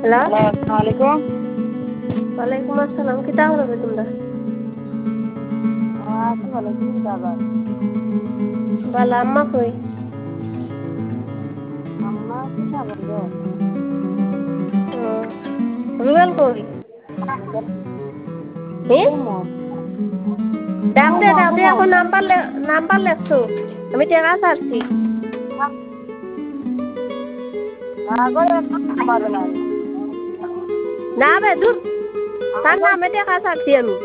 Hello, hello, আসসালামু আলাইকুম। ওয়ালাইকুম আসসালাম। কিতা করবে তোমরা? আছি ভালো, তুমি আবার? বালা আম্মা কই? আম্মা কি সাবান গো? রুবেল কই? হি? ঘুমো ডাক দে ঘুমো ডাক দে, ঘুমো এখন নাম্বার লেখছো। আমি টেকা ছাড়ছি। আগরে নাম্বার নাই। না বে দূর, তার নামে টেকা ছাড়ছি আমি।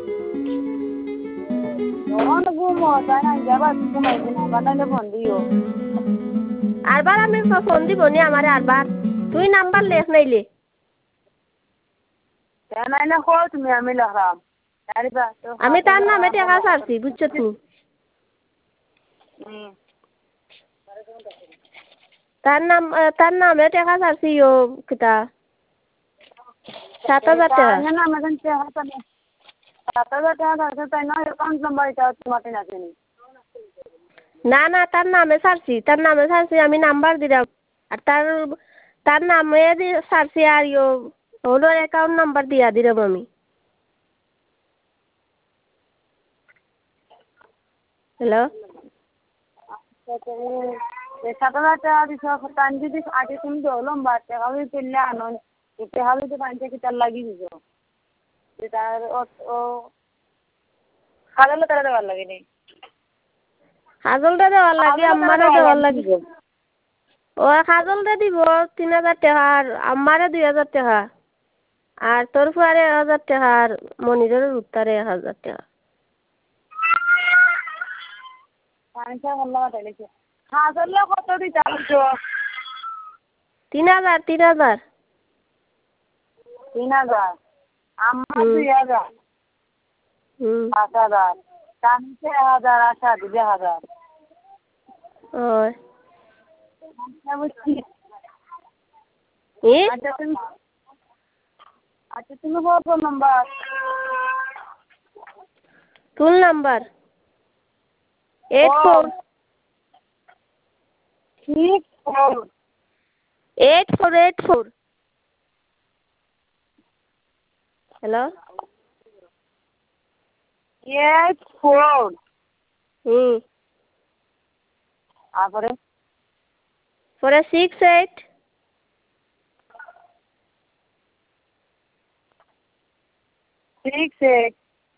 যখন ঘুমো তাই না, যাবার ঘুমাই দিন বানাইলে ফোন দিও। আরবার আমি ফোন দিব নি আমারে আরবার। তুই নাম্বার লেখ নাইলে। কেন নাইলে কো তুমি, আমি লেখাম। জানিবা তো আমি তার নামে টেকা ছাড়ছি, বুঝছো তুই? তার নামে টেকা ছাড়ছি ও কিতা 7,000 টাকা। না আমাদের 7,000 টাকা আছে, তাই না? অ্যাকাউন্ট নাম্বার এটা তোমার আছে নি? না না, তার নামে ছাড়ছি, আমি নাম্বার দিলাম। আর তার নামে ছাড়ছি, আর হলো অ্যাকাউন্ট নাম্বার দিয়া দিলাম আমি। হ্যালো, 7,000 টাকা দিছো, তান যদি আগে তুমি লম্বা টাকা হয়ে পেলে আনো, টাকা হলে তো পাঁচ কি তার লাগি দিছো। তার ও খালালে তারা দেওয়ার লাগে নি। হাজলটা দেওয়ার লাগে, আমারে দেওয়ার লাগে। ও হাজলটা দিব 3,000 টাকা, আর আমারে 2,000 টাকা, আর তোর ফুয়ারে 1,000 টাকা, আর মনিরের উত্তরে 1,000 টাকা। পাঁচটা ভালো কথা লিখে হাজারলে কত দিতে আসছো? 3,000 3,000। 3,000 আমার 2,000 5,000 টানছে 1,000 আশা দিবে 1,000। ওই বুঝছি। ই আচ্ছা তুমি কত নাম্বার? তোর নাম্বার 84 64 8484। হ্যালো, 84 তারপরে পরে 68 68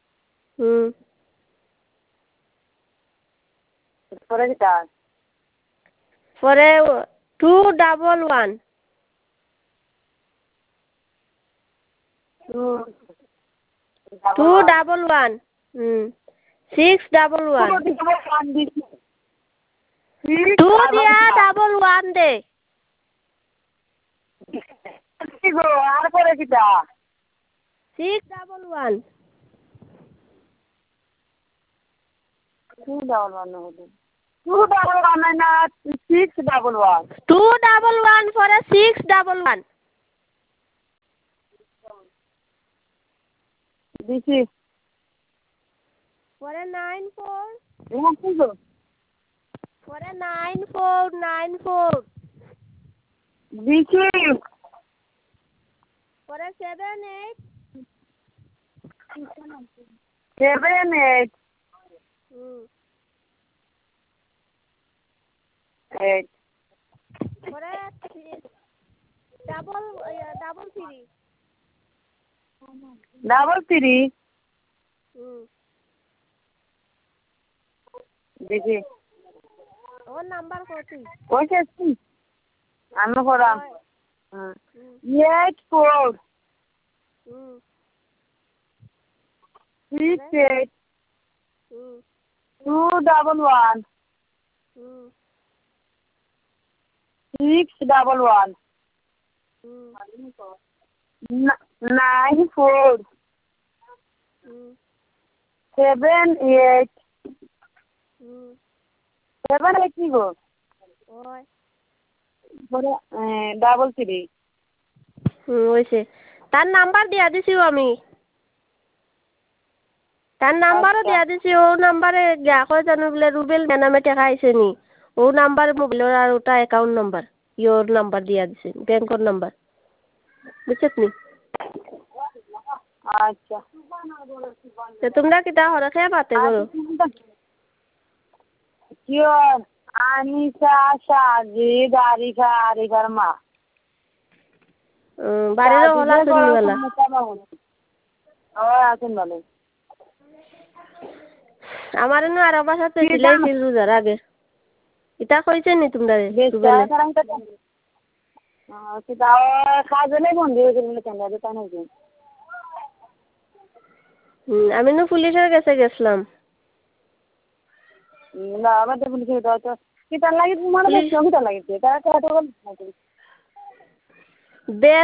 পরে কিটা? পরে 211 211 611 2 দিয়া 11 দে। আর পরে কিটা? 611 211 না 611 211 পরে 611 দিছি। পরে 94 পরে 9494 দিছি। পরে 78 78 8 পরে ডাবল 3 3 দিছি। ওর নাম্বার কত? কইছে আমি করাম। 84 68 211 611 94 78 78 কি গো? ওই পরে 33 হয়েছে। তার নাম্বার দিয়া দিছি আমি, তার নাম্বারও দিয়া দিছি। ও নাম্বারে গিয়া কয় জানো বলে রুবেল নামে টেকা আইছে নি, ও নাম্বার মোবাইলের আর ওটা অ্যাকাউন্ট নাম্বার ইয়োর নাম্বার দিয়া দিছে, ব্যাংকের নাম্বার। বুঝছত নি? আচ্ছা তো তোমরা কিতা হরে খেয়ে পাতে করো? কিয় আনিসা সাজিদ আরিফা আরিফার মা বাড়িরও হল আসুন নিবেলা। আছেন ভালো। আমার এনে আরো বাসা পেয়েছিলেই ফির রোজার আগে। ইটা কইছে নি তোমরা দুবেলে? কাজলে বন্ধ হয়ে গেল কেন তা নাকি? আমি না পুলিশের কাছে গেছিলাম। না আমাদের পুলিশের তো কিতার লাগি তোমার বেশি কিতার লাগিছে তারা তো দে